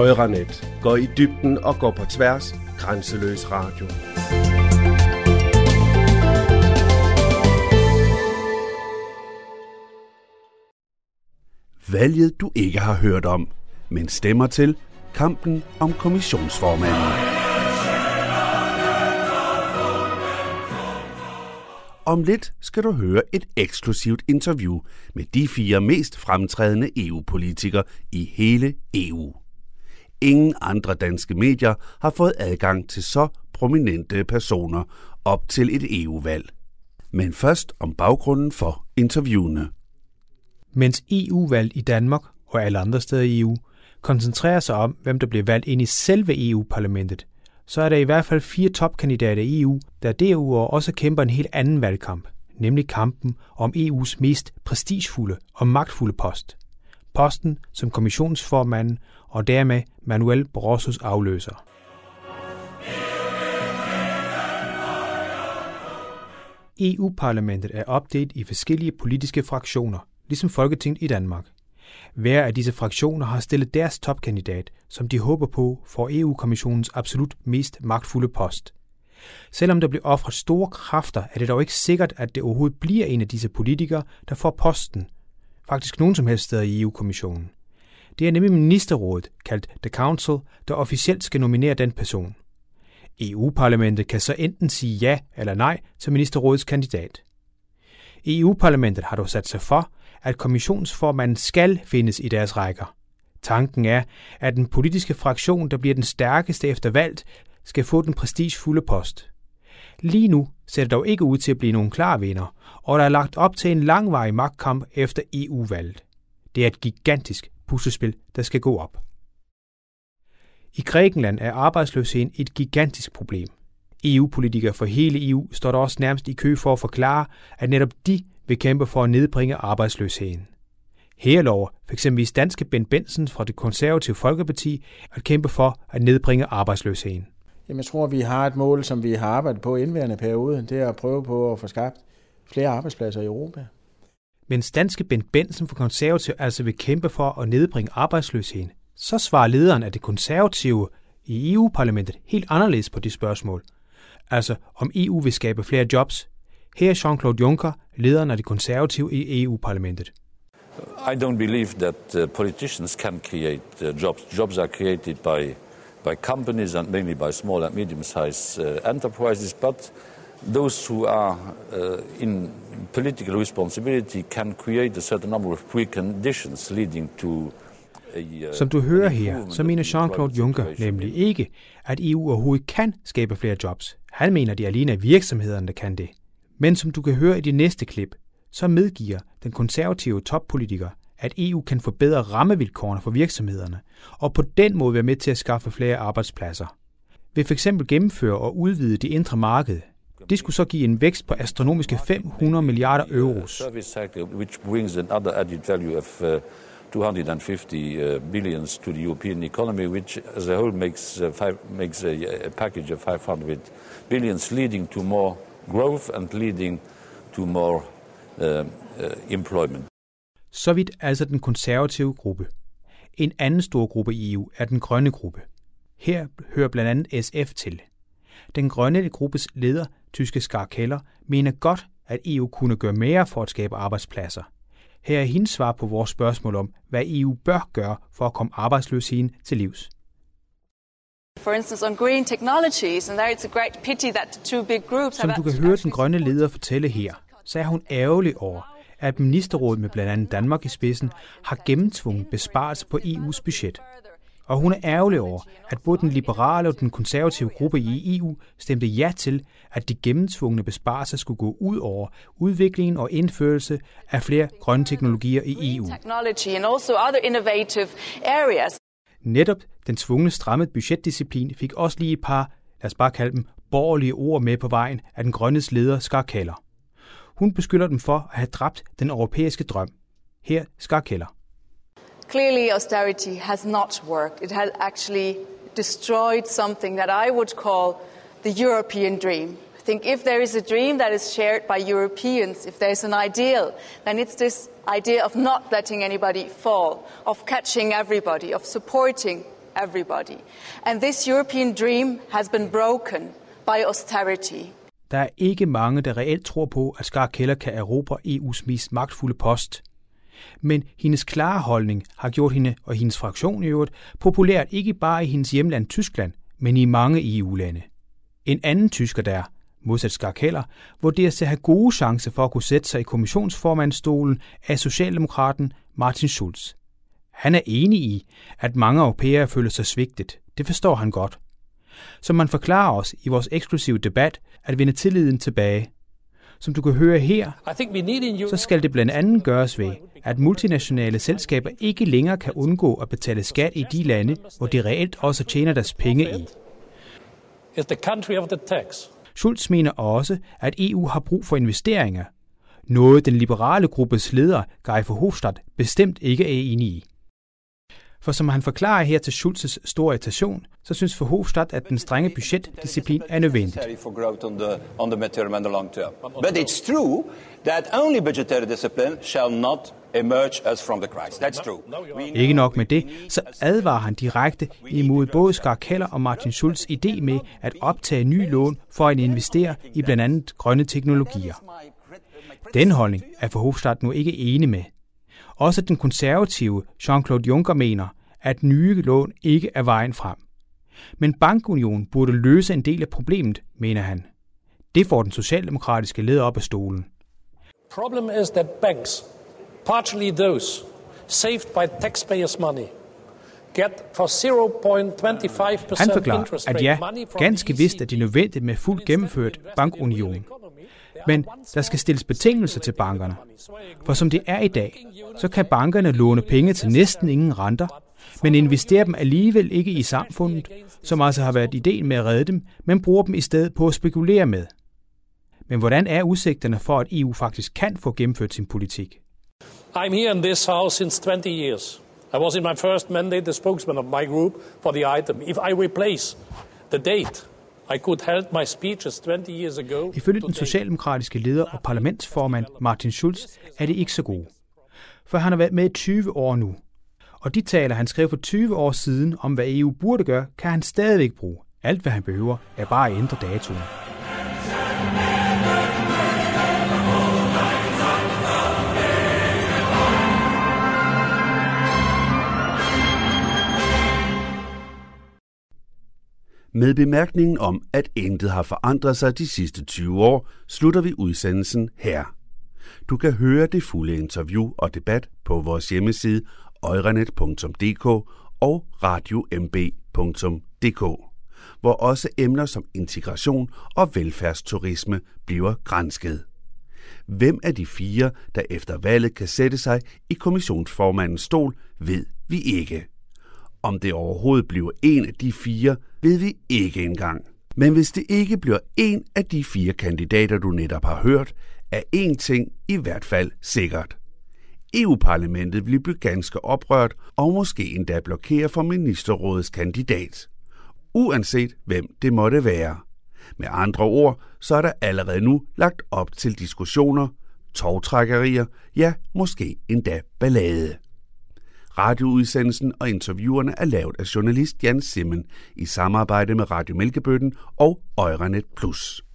Rørenet går i dybden og går på tværs. Grænseløs radio. Valget du ikke har hørt om, men stemmer til kampen om kommissionsformanden. Om lidt skal du høre et eksklusivt interview med de 4 mest fremtrædende EU-politikere i hele EU. Ingen andre danske medier har fået adgang til så prominente personer op til et EU-valg. Men først om baggrunden for interviewene. Mens EU-valg i Danmark og alle andre steder i EU koncentrerer sig om, hvem der bliver valgt ind i selve EU-parlamentet, så er der i hvert fald 4 topkandidater i EU, der derudover også kæmper en helt anden valgkamp, nemlig kampen om EU's mest prestigefulde og magtfulde post. Posten som kommissionsformanden og dermed Manuel Barrosos afløser. EU-parlamentet er opdelt i forskellige politiske fraktioner, ligesom Folketinget i Danmark. Hver af disse fraktioner har stillet deres topkandidat, som de håber på for EU-kommissionens absolut mest magtfulde post. Selvom der bliver ofret store kræfter, er det dog ikke sikkert, at det overhovedet bliver en af disse politikere, der får posten. Faktisk nogen som helst steder i EU-kommissionen. Det er nemlig ministerrådet, kaldt The Council, der officielt skal nominere den person. EU-parlamentet kan så enten sige ja eller nej til ministerrådets kandidat. EU-parlamentet har dog sat sig for, at kommissionsformanden skal findes i deres rækker. Tanken er, at den politiske fraktion, der bliver den stærkeste efter valget, skal få den prestigefulde post. Lige nu ser det dog ikke ud til at blive nogen klar vinder, og der er lagt op til en langvarig magtkamp efter EU-valget. Det er et gigantisk puslespil, der skal gå op. I Grækenland er arbejdsløsheden et gigantisk problem. EU-politikere for hele EU står der også nærmest i kø for at forklare, at netop de vil kæmpe for at nedbringe arbejdsløsheden. Her lover f.eks. danske Bent Bensen fra Det Konservative Folkeparti at kæmpe for at nedbringe arbejdsløsheden. Jamen, jeg tror, vi har et mål, som vi har arbejdet på i indværende periode. Det er at prøve på at få skabt flere arbejdspladser i Europa. Mens danske Bent Bensen fra Konservative altså vil kæmpe for at nedbringe arbejdsløsheden, så svarer lederen af Det Konservative i EU-parlamentet helt anderledes på det spørgsmål. Altså om EU vil skabe flere jobs. Her er Jean-Claude Juncker, lederen af Det Konservative i EU-parlamentet. I don't believe that politicians can create jobs. Jobs are created by companies and mainly by small and medium-sized enterprises, but those who are in political responsibility can create a certain number of preconditions leading to Som du hører her, så mener Jean-Claude Juncker nemlig ikke, at EU overhovedet kan skabe flere jobs. Han mener, det er alene virksomhederne, der kan det. Men som du kan høre i det næste klip, så medgiver den konservative toppolitiker, at EU kan forbedre rammevilkårene for virksomhederne, og på den måde være med til at skaffe flere arbejdspladser. Ved f.eks. gennemføre og udvide det indre marked. Det skulle så give en vækst på astronomiske 500 milliarder euros. Which brings another added value of 250 billions to the European economy, which as a whole makes a package of 500 billions, leading to more growth and leading to more employment. Så vidt altså den konservative gruppe. En anden stor gruppe i EU er den grønne gruppe. Her hører blandt andet SF til. Den grønne gruppes leder, tyske Ska Keller, mener godt, at EU kunne gøre mere for at skabe arbejdspladser. Her er hendes svar på vores spørgsmål om, hvad EU bør gøre for at komme arbejdsløsheden til livs. For instance, on green technologies, and there it's a great pity that the two big groups Som du kan høre den grønne leder fortælle her, så er hun ærgerlig over, at ministerrådet med blandt andet Danmark i spidsen har gennemtvunget besparelser på EU's budget. Og hun er ærgerlig over, at både den liberale og den konservative gruppe i EU stemte ja til, at de gennemtvungne besparelser skulle gå ud over udviklingen og indførelse af flere grønne teknologier i EU. Netop den tvungne strammet budgetdisciplin fik også lige et par, lad os bare kalde dem, borgerlige ord med på vejen af den grønnes leder Ska Keller. Hun beskylder dem for at have dræbt den europæiske drøm. Her Ska Keller. Clearly, austerity has not worked. It has actually destroyed something that I would call the European dream. I think if there is a dream that is shared by Europeans, if there's an ideal, then it's this idea of not letting anybody fall, of catching everybody, of supporting everybody. And this European dream has been broken by austerity. Der er ikke mange, der reelt tror på, at Ska Keller kan erobre EU's mest magtfulde post. Men hendes klare holdning har gjort hende og hendes fraktion i øvrigt populært ikke bare i hendes hjemland Tyskland, men i mange EU-lande. En anden tysker der, modsat Ska Keller, vurderes til at have gode chancer for at kunne sætte sig i kommissionsformandsstolen af socialdemokraten Martin Schulz. Han er enig i, at mange europæere føler sig svigtet. Det forstår han godt. Som man forklarer os i vores eksklusive debat, at vinde tilliden tilbage. Som du kan høre her, så skal det blandt andet gøres ved, at multinationale selskaber ikke længere kan undgå at betale skat i de lande, hvor de reelt også tjener deres penge i. Schulz mener også, at EU har brug for investeringer. Noget den liberale gruppes leder, Guy Verhofstadt, bestemt ikke er enig i. For som han forklarer her til Schulz's store irritation, så synes Verhofstadt, at den strenge budgetdisciplin er nødvendigt. But it's true that only budgetary discipline shall not emerge us from the crisis. That's true. Ikke nok med det, så advarer han direkte imod både Ska Keller og Martin Schulz' idé med at optage nye lån for at investere i blandt andet grønne teknologier. Den holdning er Verhofstadt nu ikke enig med. Også den konservative Jean-Claude Juncker mener, at nye lån ikke er vejen frem. Men bankunionen burde løse en del af problemet, mener han. Det får den socialdemokratiske leder op af stolen. Problem is that banks, partially those saved by taxpayers' money, get for 0.25% Han forklarer, at ja, ganske vist er det nødvendigt med fuldt gennemført bankunion. Men der skal stilles betingelser til bankerne. For som det er i dag, så kan bankerne låne penge til næsten ingen renter, men investerer dem alligevel ikke i samfundet, som altså har været ideen med at redde dem, men bruger dem i stedet på at spekulere med. Men hvordan er udsigterne for, at EU faktisk kan få gennemført sin politik? I'm here in this house since 20 years. I was in my first mandate the spokesman of my group for the item. If I replace the date, I could hold my speeches 20 years ago. Ifølge den socialdemokratiske leder og parlamentsformand Martin Schulz er det ikke så gode. For han har været med i 20 år nu. Og de taler, han skrev for 20 år siden om, hvad EU burde gøre, kan han stadigvæk bruge. Alt, hvad han behøver, er bare at ændre datoen. Med bemærkningen om, at intet har forandret sig de sidste 20 år, slutter vi udsendelsen her. Du kan høre det fulde interview og debat på vores hjemmeside euranet.dk og radiomb.dk, hvor også emner som integration og velfærdsturisme bliver gransket. Hvem af de 4, der efter valget kan sætte sig i kommissionsformandens stol, ved vi ikke. Om det overhovedet bliver en af de 4, ved vi ikke engang. Men hvis det ikke bliver en af de 4 kandidater, du netop har hørt, er én ting i hvert fald sikkert. EU-parlamentet vil blive ganske oprørt og måske endda blokere for ministerrådets kandidat. Uanset hvem det måtte være. Med andre ord, så er der allerede nu lagt op til diskussioner, tovtrækkerier, ja, måske endda ballade. Radioudsendelsen og interviewerne er lavet af journalist Jan Simmen i samarbejde med Radio Mælkebøtten og Euranet Plus.